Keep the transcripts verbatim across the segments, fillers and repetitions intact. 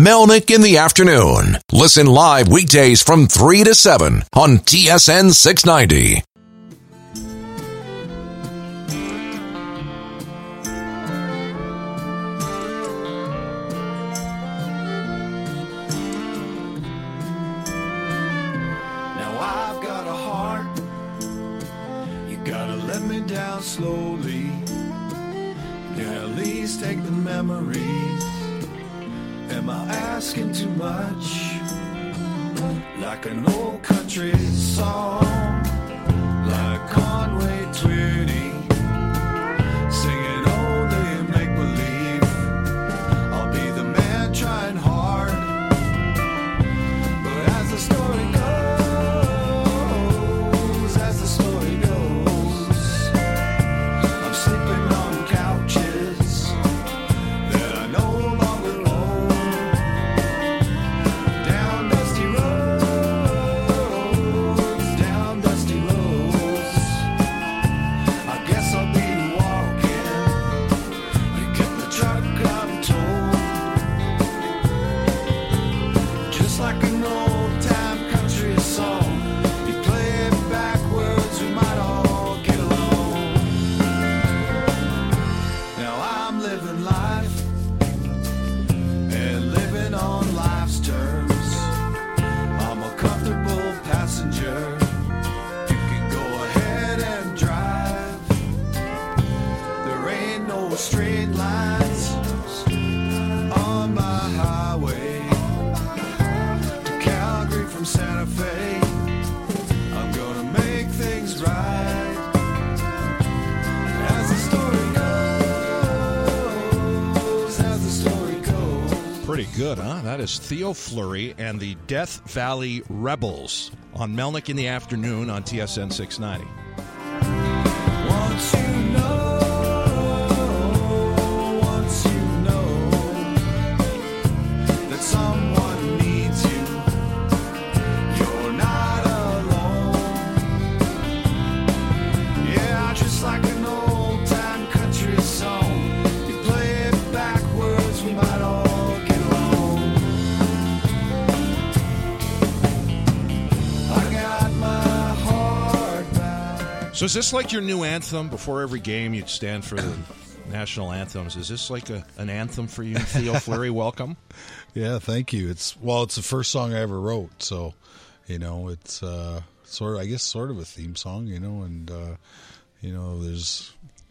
Melnick in the Afternoon. Listen live weekdays from three to seven on T S N six ninety. Now I've got a heart, you gotta let me down slowly. Yeah, at least take the memories. Am I asking too much? Like an old country song, like Conway Twitty, singing only make-believe. I'll be the man trying hard, but as the story goes, as the story goes, I'm sleeping on couches that I no longer own. Down dusty roads, down dusty roads, I guess I'll be walking. You get the truck I'm told, just like an old time country song. You play it backwards, we might all get along. Now I'm living life and living on life's terms. I'm a comfortable passenger. You can go ahead and drive. There ain't no straight lines on my highway to Calgary from Santa Fe. I'm gonna make things right as the story goes, as the story goes. Pretty good, huh? That is Theo Fleury and the Death Valley Rebels on Melnick in the Afternoon on T S N six ninety. Once you know, once you know that someone needs you, you're not alone. Yeah, just like an old time country song. You play it backwards, we might all get along. I got my heart back. So is this like your new anthem? Before every game, you'd stand for the national anthems. Is this like a, an anthem for you, Theo Fleury? Welcome. Yeah, thank you. It's well, it's the first song I ever wrote, so you know, it's uh, sort of, I guess, sort of a theme song, you know, and uh, you know, there's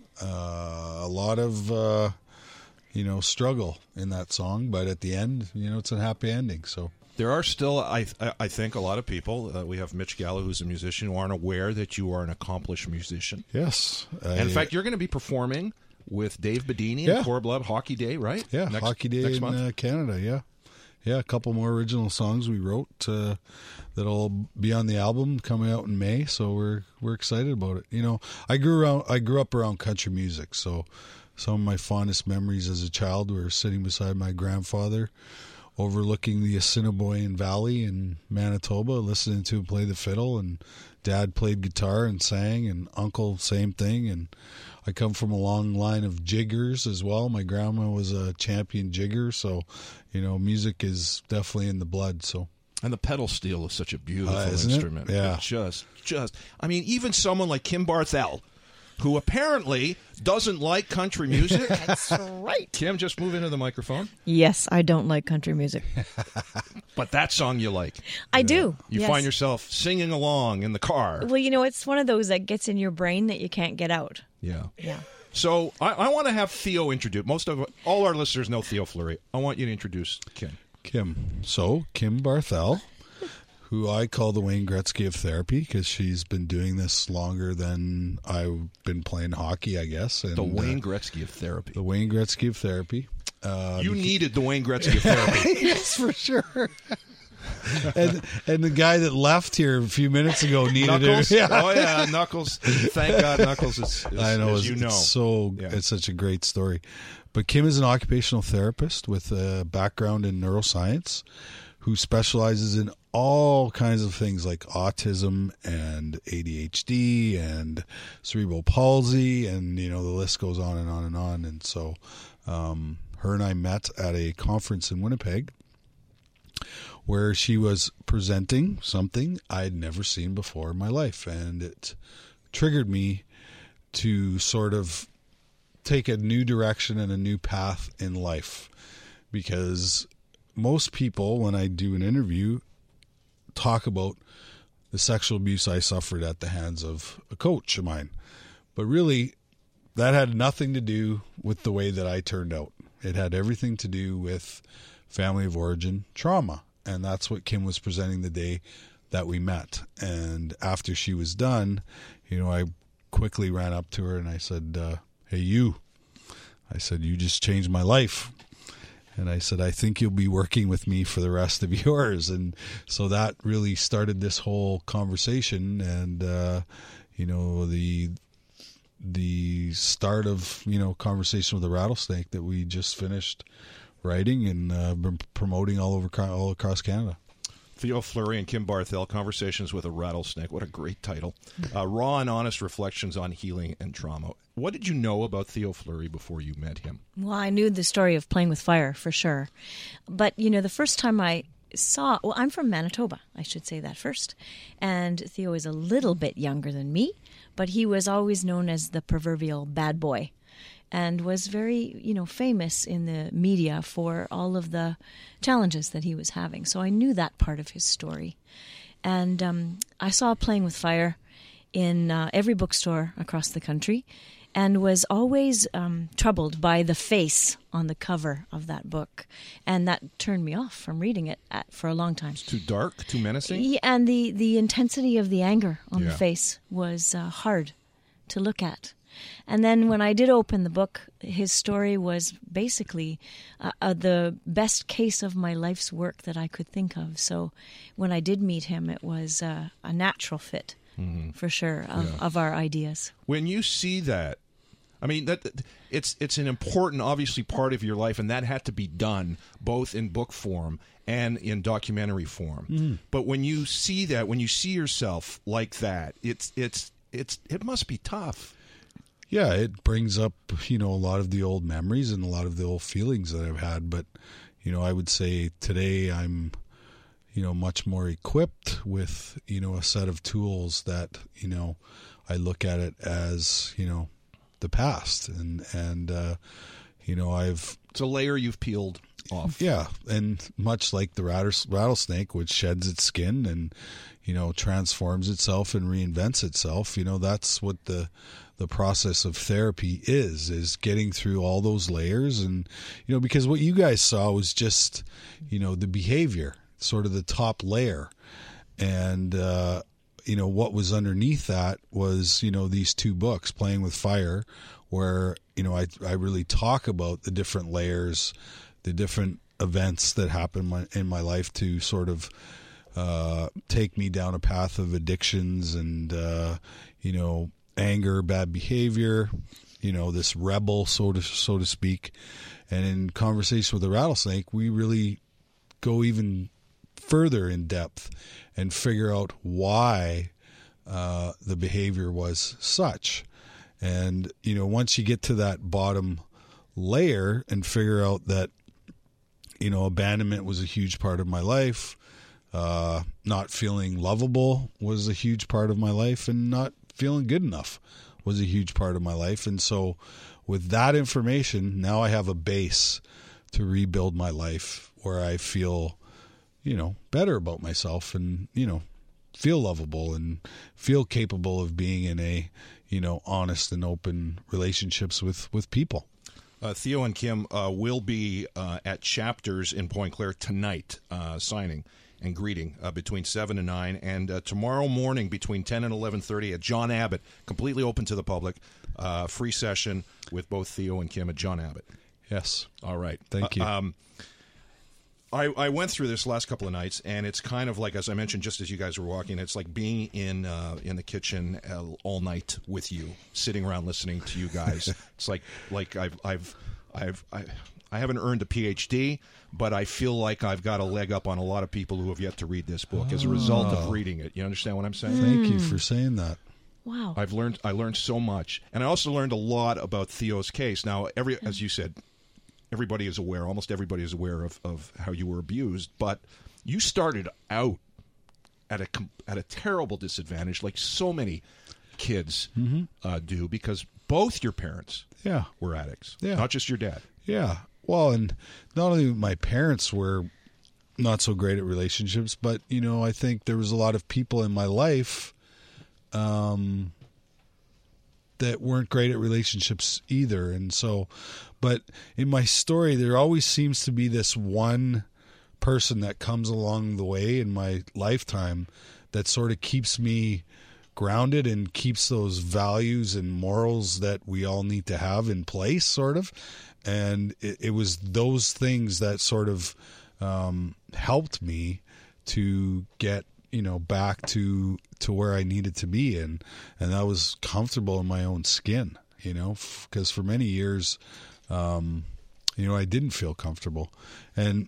uh, a lot of uh, you know struggle in that song, but at the end, you know, it's a happy ending. So There are still, I I think, a lot of people. Uh, we have Mitch Gallo, who's a musician, who aren't aware that you are an accomplished musician. yes, I, And in fact, you're going to be performing with Dave Bedini Yeah. at Core Blood Hockey Day, right? yeah, Next- Hockey Day next in month. uh, Canada, yeah. Yeah, a couple more original songs we wrote uh, that'll be on the album coming out in May. So we're we're excited about it. You know, I grew around, I grew up around country music, so some of my fondest memories as a child were sitting beside my grandfather, overlooking the Assiniboine Valley in Manitoba, listening to him play the fiddle, and Dad played guitar and sang, and Uncle same thing. And I come from a long line of jiggers as well. My grandma was a champion jigger, so you know, music is definitely in the blood. So And the pedal steel is such a beautiful Uh, isn't it? instrument. Yeah. It just, just, I mean, even someone like Kim Barthel, who apparently doesn't like country music. That's right. Kim, just move into the microphone. Yes, I don't like country music. But that song you like. I do. You yes. find yourself singing along in the car. Well, you know, it's one of those that gets in your brain that you can't get out. Yeah. Yeah. So I, I want to have Theo introduce. Most of all our listeners know Theo Fleury. I want you to introduce Kim. Kim. So, Kim Barthel, who I call the Wayne Gretzky of therapy because she's been doing this longer than I've been playing hockey, I guess. And, The Wayne uh, Gretzky of therapy. the Wayne Gretzky of therapy. Uh, You needed the Wayne Gretzky of therapy. yes, for sure. and and the guy that left here a few minutes ago needed Knuckles? it. Yeah. Oh, yeah, Knuckles. Thank God Knuckles is, is I know, as it's, you know. it's so Yeah. it's such a great story. But Kim is an occupational therapist with a background in neuroscience who specializes in all kinds of things like autism and A D H D and cerebral palsy, and you know, the list goes on and on and on. And so um, her and I met at a conference in Winnipeg where she was presenting something I'd never seen before in my life. And it triggered me to sort of take a new direction and a new path in life. Because most people, when I do an interview, talk about the sexual abuse I suffered at the hands of a coach of mine. But really, that had nothing to do with the way that I turned out. It had everything to do with family of origin trauma. And that's what Kim was presenting the day that we met. And after she was done, you know, I quickly ran up to her and I said, uh, hey, you. I said, you just changed my life. And I said, I think you'll be working with me for the rest of yours. And so that really started this whole conversation. And, uh, you know, the the start of, you know, Conversation with a Rattlesnake that we just finished writing and uh, been promoting all over all across Canada. Theo Fleury and Kim Barthel, Conversations with a Rattlesnake. What a great title. Uh, raw and honest reflections on healing and trauma. What did you know about Theo Fleury before you met him? Well, I knew the story of Playing with Fire for sure. But, you know, the first time I saw, well, I'm from Manitoba, I should say that first. And Theo is a little bit younger than me, but he was always known as the proverbial bad boy and was very, you know, famous in the media for all of the challenges that he was having. So I knew that part of his story. And um, I saw Playing with Fire in uh, every bookstore across the country, and was always um, troubled by the face on the cover of that book. And that turned me off from reading it at, for a long time. It's too dark, too menacing? Yeah, and the, the intensity of the anger on Yeah. the face was uh, hard to look at. And then when I did open the book, his story was basically uh, uh, the best case of my life's work that I could think of. So when I did meet him, it was uh, a natural fit, mm-hmm. for sure, of, Yeah. of our ideas. When you see that, I mean, that it's it's an important, obviously, part of your life, and that had to be done both in book form and in documentary form. Mm-hmm. But when you see that, when you see yourself like that, it's it's it's it must be tough. Yeah, it brings up, you know, a lot of the old memories and a lot of the old feelings that I've had. But, you know, I would say today I'm, you know, much more equipped with, you know, a set of tools that, you know, I look at it as, you know, the past. And, and uh, you know, I've... It's a layer you've peeled off. Yeah, and much like the rattles- rattlesnake, which sheds its skin and, you know, transforms itself and reinvents itself, you know, that's what the the process of therapy is, is getting through all those layers. And, you know, because what you guys saw was just, you know, the behavior, sort of the top layer. And, uh, you know, what was underneath that was, you know, these two books, Playing with Fire, where, you know, I, I really talk about the different layers, the different events that happen in my, in my life to sort of uh, take me down a path of addictions and, uh, you know, anger, bad behavior, you know, this rebel, so to, so to speak. And in Conversation with a Rattlesnake, we really go even further in depth and figure out why uh, the behavior was such. And, you know, once you get to that bottom layer and figure out that, you know, abandonment was a huge part of my life, uh, not feeling lovable was a huge part of my life, and not feeling good enough was a huge part of my life. And so with that information, now I have a base to rebuild my life where I feel, you know, better about myself and, you know, feel lovable and feel capable of being in a, you know, honest and open relationships with, with people. Uh, Theo and Kim uh, will be uh, at Chapters in Pointe-Claire tonight, uh, signing and greeting uh, between seven and nine, and uh, tomorrow morning between ten and eleven thirty at John Abbott, completely open to the public, uh, free session with both Theo and Kim at John Abbott. Yes. All right. Thank you. Uh, um, I, I went through this last couple of nights, and it's kind of like, as I mentioned, just as you guys were walking, it's like being in uh, in the kitchen uh, all night with you, sitting around listening to you guys. It's like like I've I've I've I, I haven't earned a P H D, but I feel like I've got a leg up on a lot of people who have yet to read this book as a result of reading it. You understand what I'm saying? Thank you for saying that. Wow. I've learned I learned so much, and I also learned a lot about Theo's case. Now, every as you said, everybody is aware, almost everybody is aware of, of how you were abused, but you started out at a com- at a terrible disadvantage, like so many kids uh, do, because both your parents Yeah. were addicts, Yeah. not just your dad. Yeah. Well, and not only my parents were not so great at relationships, but, you know, I think there was a lot of people in my life um, that weren't great at relationships either. And so, but in my story, there always seems to be this one person that comes along the way in my lifetime that sort of keeps me grounded and keeps those values and morals that we all need to have in place, sort of. And it, it was those things that sort of um, helped me to get, you know, back to to where I needed to be, and and I was comfortable in my own skin, you know, because for many years, um, you know, I didn't feel comfortable. And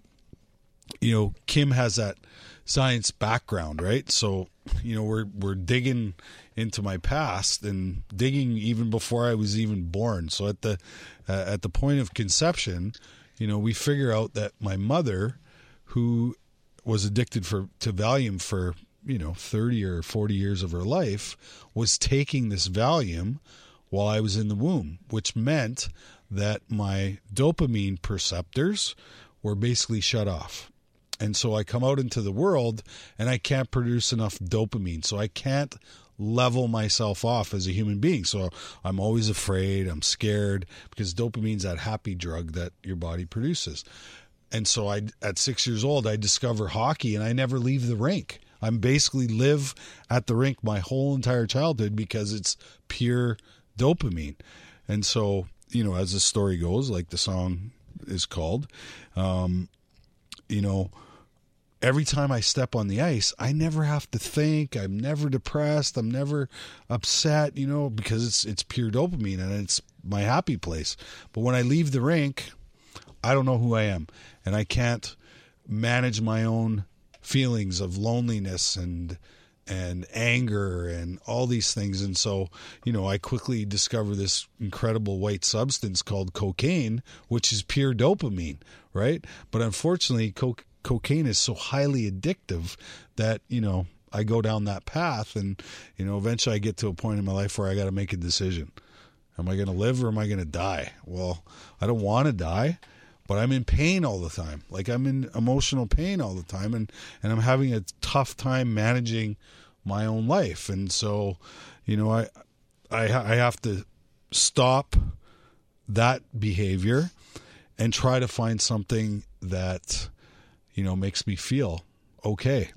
you know, Kim has that science background, right? So, you know, we're we're digging into my past and digging even before I was even born. So at the uh, at the point of conception, you know, we figure out that my mother, who was addicted for to Valium for, you know, thirty or forty years of her life, was taking this Valium while I was in the womb, which meant that my dopamine perceptors were basically shut off. And so I come out into the world and I can't produce enough dopamine. So I can't level myself off as a human being. So I'm always afraid, I'm scared, because dopamine's that happy drug that your body produces. And so I, at six years old, I discover hockey and I never leave the rink. I'm basically live at the rink my whole entire childhood because it's pure dopamine. And so, you know, as the story goes, like the song is called, um, you know, every time I step on the ice, I never have to think. I'm never depressed. I'm never upset, you know, because it's it's pure dopamine and it's my happy place. But when I leave the rink, I don't know who I am, and I can't manage my own feelings of loneliness and and anger and all these things. And so, you know, I quickly discover this incredible white substance called cocaine, which is pure dopamine, right? But unfortunately, cocaine cocaine is so highly addictive that, you know, I go down that path, and, you know, eventually I get to a point in my life where I got to make a decision. Am I going to live or am I going to die? Well, I don't want to die, but I'm in pain all the time. Like, I'm in emotional pain all the time, and, and I'm having a tough time managing my own life. And so, you know, I, I, I have to stop that behavior and try to find something that, you know, makes me feel okay.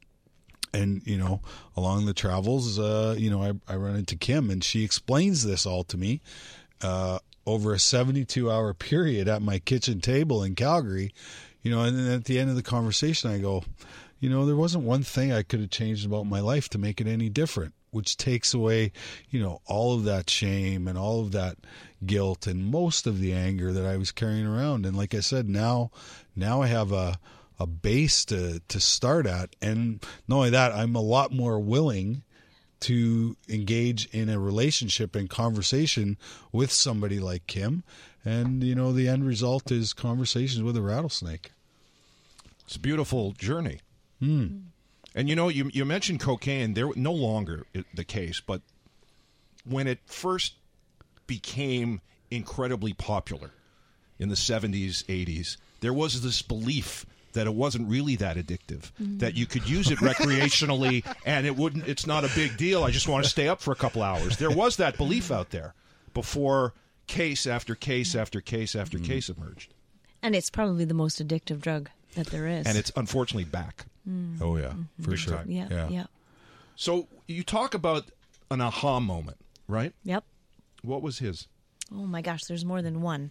And, you know, along the travels, uh, you know, I, I run into Kim, and she explains this all to me uh, over a seventy-two hour period at my kitchen table in Calgary. You know, and then at the end of the conversation, I go, you know, there wasn't one thing I could have changed about my life to make it any different, which takes away, you know, all of that shame and all of that guilt and most of the anger that I was carrying around. And like I said, now, now I have a, a base to, to start at. And not only that, I'm a lot more willing to engage in a relationship and conversation with somebody like Kim. And, you know, the end result is conversations with a rattlesnake. It's a beautiful journey. Hmm. And, you know, you you mentioned cocaine. There no longer the case, but when it first became incredibly popular in the seventies, eighties, there was this belief that it wasn't really that addictive, mm. that you could use it recreationally and it wouldn't. It's not a big deal. I just want to stay up for a couple hours. There was that belief out there before case after case after case after mm. case emerged. And it's probably the most addictive drug that there is. And it's unfortunately back. Mm. Oh, yeah, mm-hmm. for Big sure. time. Yeah, yeah, yeah. So you talk about an aha moment, right? Yep. What was his? Oh, my gosh, there's more than one.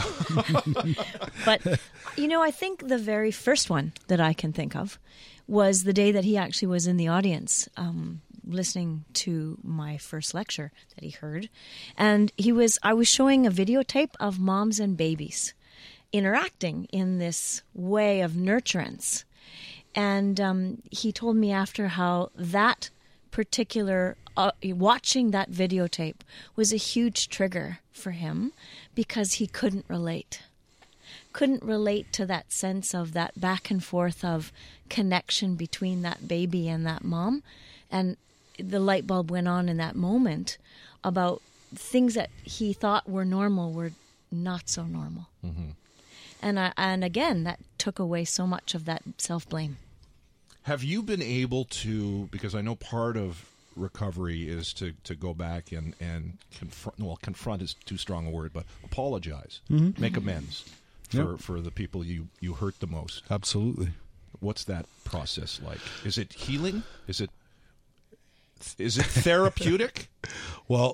But, you know, I think the very first one that I can think of was the day that he actually was in the audience um, listening to my first lecture that he heard. And he was, I was showing a videotape of moms and babies interacting in this way of nurturance. And um, he told me after how that particular, uh, watching that videotape was a huge trigger for him because he couldn't relate. couldn't relate to that sense of that back and forth of connection between that baby and that mom. And the light bulb went on in that moment about things that he thought were normal were not so normal. Mm-hmm. And I, and again, that took away so much of that self-blame. Have you been able to, because I know part of recovery is to, to go back and, and confront, well, confront is too strong a word, but apologize, mm-hmm. make amends for, yep. for the people you, you hurt the most. Absolutely. What's that process like? Is it healing? Is it is it therapeutic? Well,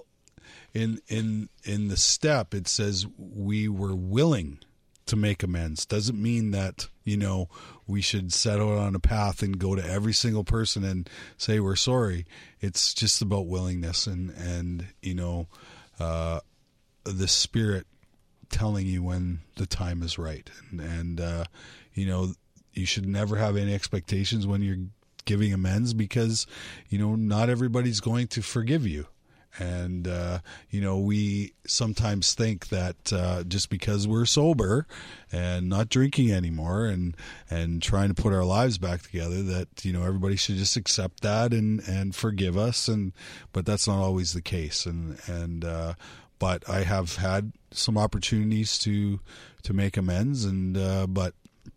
in in in the step it says we were willing to make amends. Doesn't mean that, you know, we should set out on a path and go to every single person and say we're sorry. It's just about willingness and and you know uh, the Spirit telling you when the time is right. And, and uh, you know, you should never have any expectations when you're giving amends because, you know, not everybody's going to forgive you. And, uh, you know, we sometimes think that uh, just because we're sober and not drinking anymore and and trying to put our lives back together that, you know, everybody should just accept that and, and forgive us. And but that's not always the case. And, and uh, but I have had some opportunities to to make amends. And uh, but,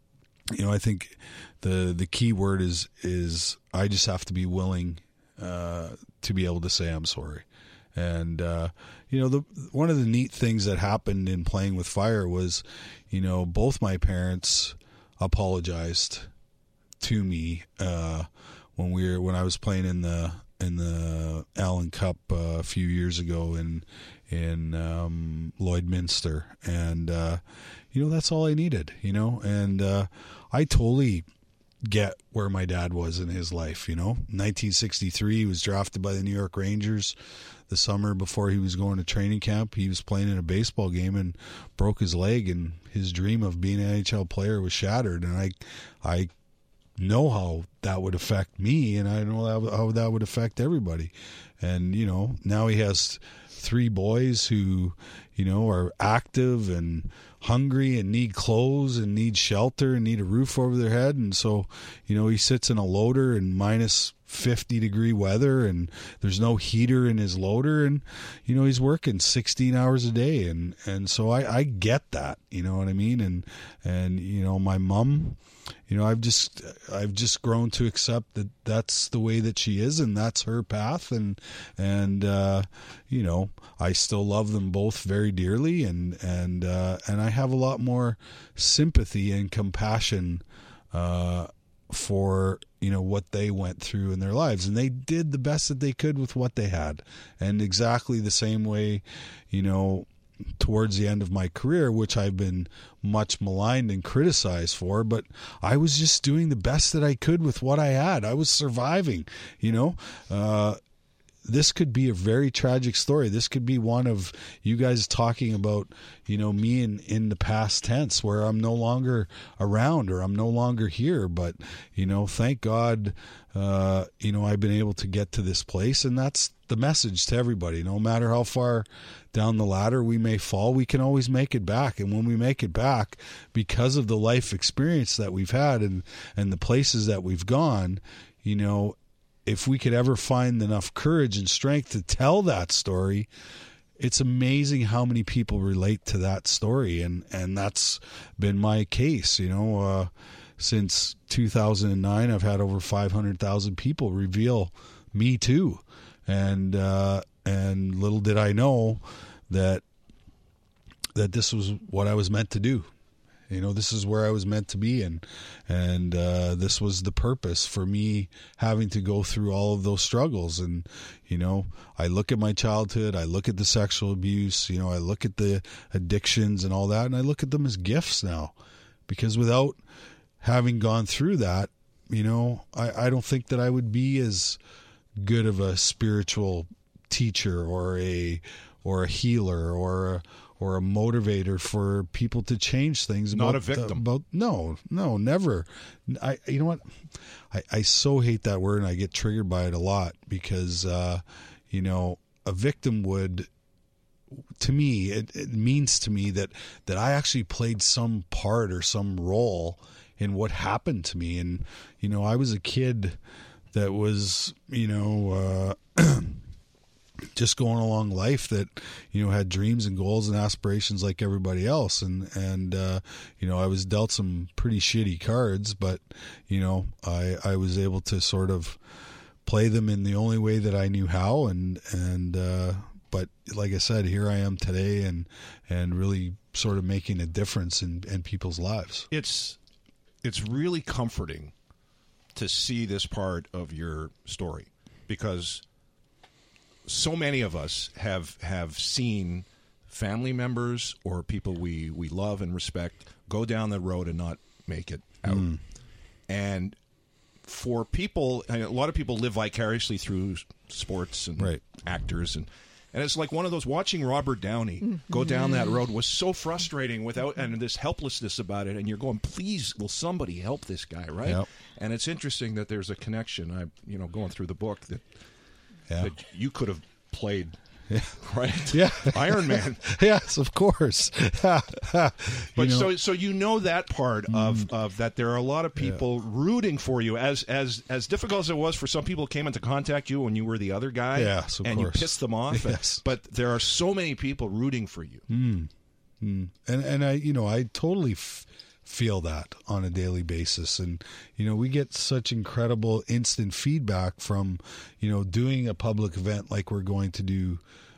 you know, I think the the key word is is I just have to be willing uh, to be able to say I'm sorry. And, uh, you know, the one of the neat things that happened in Playing with Fire was, you know, both my parents apologized to me uh, when we were when I was playing in the in the Allen Cup uh, a few years ago in in um, Lloydminster, and uh, you know, that's all I needed, you know, and uh, I totally get where my dad was in his life. You know, nineteen sixty-three, he was drafted by the New York Rangers. The summer before he was going to training camp, he was playing in a baseball game and broke his leg, and his dream of being an N H L player was shattered. And I, I know how that would affect me, and I know how that would affect everybody. And you know, now he has three boys who, you know, are active and hungry and need clothes and need shelter and need a roof over their head. And so, you know, he sits in a loader in minus fifty degree weather and there's no heater in his loader, and you know, he's working sixteen hours a day, and and so I, I get that, you know what I mean. And and you know, my mom, you know, I've just I've just grown to accept that that's the way that she is, and that's her path. And and uh, you know, I still love them both very dearly, and and uh, and I have a lot more sympathy and compassion uh, for, you know, what they went through in their lives, and they did the best that they could with what they had. And exactly the same way, you know, towards the end of my career, which I've been much maligned and criticized for, but I was just doing the best that I could with what I had. I was surviving, you know. Uh, this could be a very tragic story. This could be one of you guys talking about, you know, me in, in the past tense where I'm no longer around or I'm no longer here. But, you know, thank God, uh, you know, I've been able to get to this place. And that's the message to everybody. No matter how far down the ladder we may fall, we can always make it back. And when we make it back, because of the life experience that we've had and, and the places that we've gone, you know, if we could ever find enough courage and strength to tell that story, it's amazing how many people relate to that story. And, and that's been my case. You know, uh, since two thousand nine, I've had over five hundred thousand people reveal me too. And, uh, and little did I know that, that this was what I was meant to do. You know, this is where I was meant to be, and and uh, this was the purpose for me having to go through all of those struggles. And, you know, I look at my childhood, I look at the sexual abuse, you know, I look at the addictions and all that, and I look at them as gifts now. Because without having gone through that, you know, I, I don't think that I would be as good of a spiritual teacher or a or a healer or a or a motivator for people to change things. Not about, a victim. Uh, about no, no, never. I, you know what? I, I so hate that word, and I get triggered by it a lot because, uh, you know, a victim would to me, it, it means to me that, that I actually played some part or some role in what happened to me. And, you know, I was a kid that was, you know, uh, just going along life that, you know, had dreams and goals and aspirations like everybody else. And, and, uh, you know, I was dealt some pretty shitty cards, but, you know, I, I was able to sort of play them in the only way that I knew how. And, and, uh, but like I said, here I am today and, and really sort of making a difference in, in people's lives. It's, it's really comforting to see this part of your story, because so many of us have have seen family members or people we, we love and respect go down the road and not make it out. Mm. And for people, a lot of people live vicariously through sports and right. actors, and and it's like one of those, watching Robert Downey mm-hmm. go down that road was so frustrating without, and this helplessness about it, and you're going, please, will somebody help this guy, right? Yep. And it's interesting that there's a connection. I, you know, going through the book that, yeah. that you could have played, yeah. right? Yeah, Iron Man. Yes, of course. But you know, so so you know that part of, mm, of that there are a lot of people yeah. rooting for you, as as as difficult as it was for some people who came in to contact you when you were the other guy, yes, of and course. you pissed them off. Yes. But there are so many people rooting for you. Mm. Mm. And and I you know I totally f- feel that on a daily basis, and you know we get such incredible instant feedback from, you know, doing a public event like we're going to do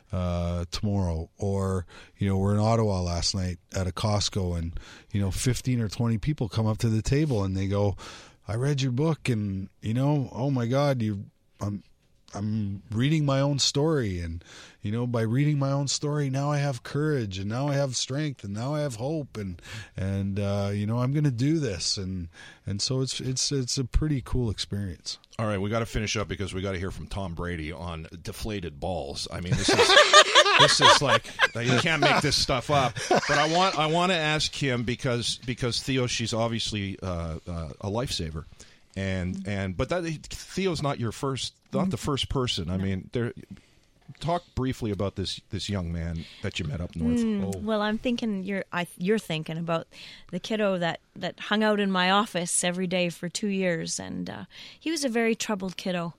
Uh, tomorrow, or you know we're in Ottawa last night at a Costco, and you know fifteen or twenty people come up to the table and they go, I read your book, and you know, oh my God, you I'm I'm reading my own story, and you know by reading my own story now I have courage, and now I have strength, and now I have hope, and and uh, you know I'm going to do this, and and so it's it's it's a pretty cool experience. All right, we got to finish up because we got to hear from Tom Brady on deflated balls. I mean, this is this is like, you can't make this stuff up. But I want I want to ask him because because Theo, she's obviously uh, uh, a lifesaver, and and but that Theo's not your first, not the first person. I mean, there. Talk briefly about this this young man that you met up north. Mm, oh. Well, I'm thinking you're I, you're thinking about the kiddo that, that hung out in my office every day for two years, and uh, he was a very troubled kiddo,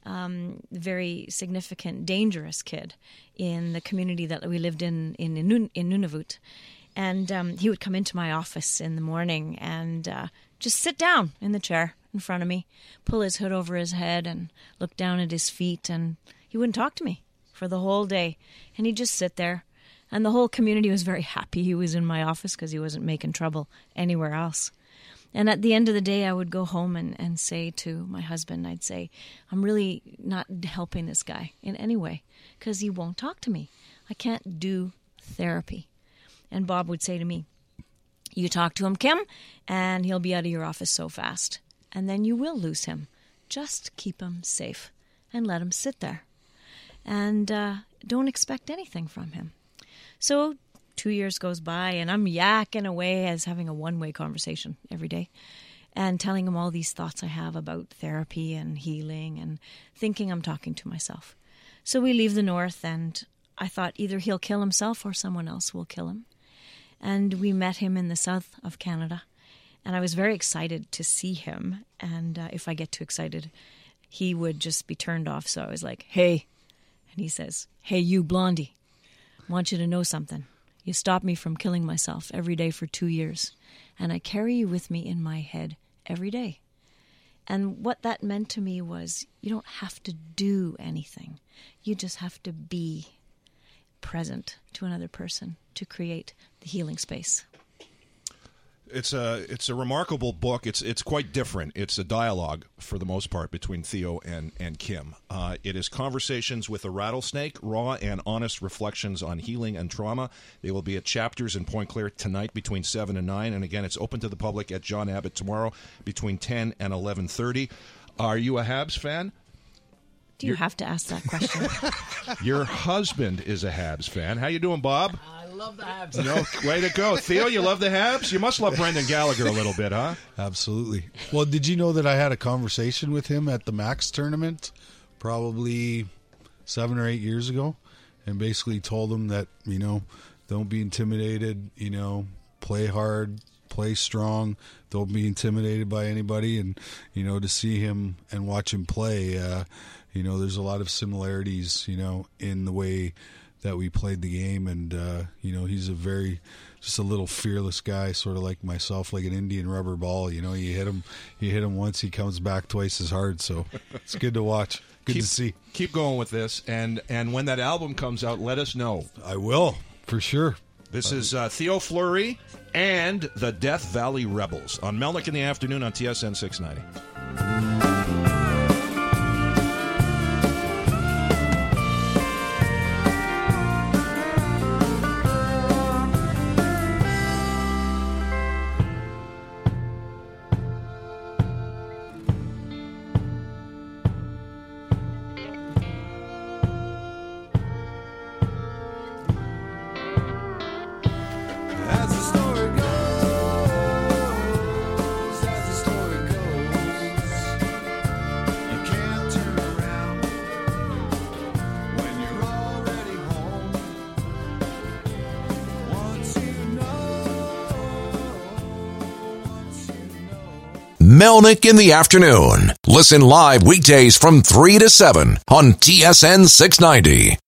um, very significant, dangerous kid in the community that we lived in in in, in Nunavut, and um, he would come into my office in the morning and uh, just sit down in the chair in front of me, pull his hood over his head, and look down at his feet, and he wouldn't talk to me for the whole day, and he'd just sit there, and the whole community was very happy he was in my office because he wasn't making trouble anywhere else. And at the end of the day, I would go home and, and say to my husband, I'd say, I'm really not helping this guy in any way because he won't talk to me. I can't do therapy. And Bob would say to me, you talk to him, Kim, and he'll be out of your office so fast, and then you will lose him. Just keep him safe and let him sit there. And uh, don't expect anything from him. So two years goes by, and I'm yakking away as having a one-way conversation every day and telling him all these thoughts I have about therapy and healing and thinking I'm talking to myself. So we leave the north, and I thought either he'll kill himself or someone else will kill him. And we met him in the south of Canada, and I was very excited to see him. And uh, if I get too excited, he would just be turned off. So I was like, hey. And he says, hey, you Blondie, I want you to know something. You stopped me from killing myself every day for two years, and I carry you with me in my head every day. And what that meant to me was you don't have to do anything. You just have to be present to another person to create the healing space. It's a it's a remarkable book. It's it's quite different. It's a dialogue for the most part between Theo and and Kim. Uh, it is conversations with a rattlesnake, raw and honest reflections on healing and trauma. They will be at Chapters in Point Claire tonight between seven and nine, and again, it's open to the public at John Abbott tomorrow between ten and eleven thirty. Are you a Habs fan? Do you You're, have to ask that question? Your husband is a Habs fan. How you doing, Bob? I love the Habs. No, way to go. Theo, you love the Habs? You must love Brendan Gallagher a little bit, huh? Absolutely. Well, did you know that I had a conversation with him at the Max tournament probably seven or eight years ago? and basically told him that, you know, don't be intimidated, you know, play hard, play strong, don't be intimidated by anybody. And, you know, to see him and watch him play, uh, you know, there's a lot of similarities, you know, in the way that we played the game. And, uh, you know, he's a very, just a little fearless guy, sort of like myself, like an Indian rubber ball. You know, you hit him, you hit him once, he comes back twice as hard. So it's good to watch. Good keep, to see. Keep going with this. And, and when that album comes out, let us know. I will, for sure. This is uh, Theo Fleury and the Death Valley Rebels on Melnick in the Afternoon on T S N six ninety. As the story goes, as the story goes, you can't turn around when you're already home. Once you know, once you know. Melnick in the Afternoon. Listen live weekdays from three to seven on T S N six ninety.